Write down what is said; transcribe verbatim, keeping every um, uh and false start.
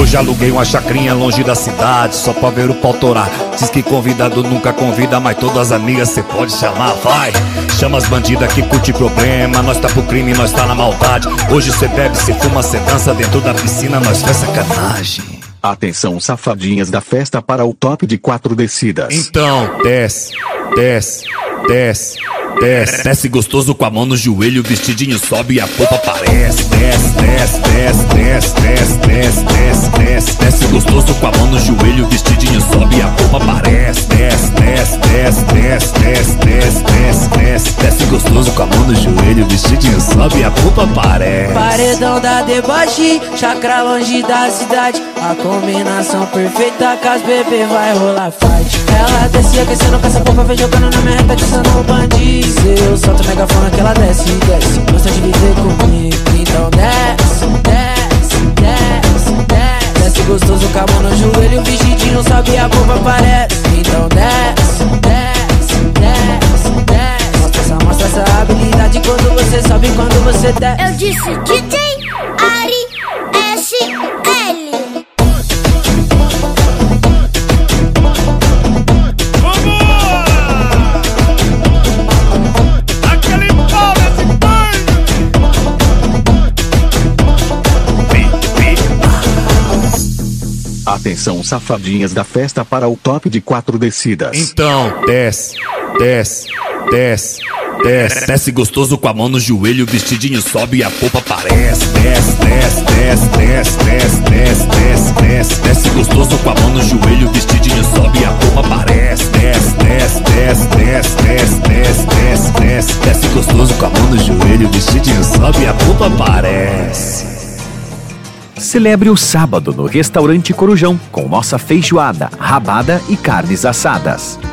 Hoje aluguei uma chacrinha longe da cidade, só pra ver o pau torar. Diz que convidado nunca convida, mas todas as amigas cê pode chamar, vai. Chama as bandidas que curte problema, nós tá pro crime, nós tá na maldade. Hoje cê bebe, cê fuma, cê dança dentro da piscina, nós faz sacanagem. Atenção, safadinhas da festa, para o top de quatro descidas. Então, desce, desce, desce, desce. Desce gostoso com a mão no joelho, vestidinho sobe e a polpa aparece. Desce, desce, desce, desce, desce, desce, desce, desce. Desce gostoso com a mão no joelho, vestidinho sobe e a polpa aparece. Desce, desce, desce, desce, desce, desce, desce, desce. Desce gostoso com a mão no joelho, vestidinho sobe e a polpa aparece. Paredão da deboche, chacra longe da cidade. A combinação perfeita com as bebê vai rolar fight. Ela desce aquecendo com essa polpa, vem jogando na minha reta, atiçando o bandido. Eu solto megafone que ela desce, desce. Gosta de viver comigo, então desce, desce, desce, desce. Desce gostoso com a mão no joelho, o vestidinho sobe e a polpa aparece. Então desce, desce, desce, desce. Mostra essa, mostra essa habilidade quando você sobe, quando você desce. Eu disse D J Ari S L. Atenção, safadinhas da festa, para o top de quatro descidas. Então, desce, desce, desce, desce. Desce gostoso com a mão no joelho, vestidinho sobe e a polpa aparece. Desce, desce, desce, desce, desce, desce, desce, desce. Desce gostoso com a mão no joelho, vestidinho sobe e a polpa aparece. Desce, desce, desce, desce, desce, desce, desce, desce. Desce gostoso com a mão no joelho, vestidinho sobe e a polpa aparece. Celebre o sábado no Restaurante Corujão com nossa feijoada, rabada e carnes assadas.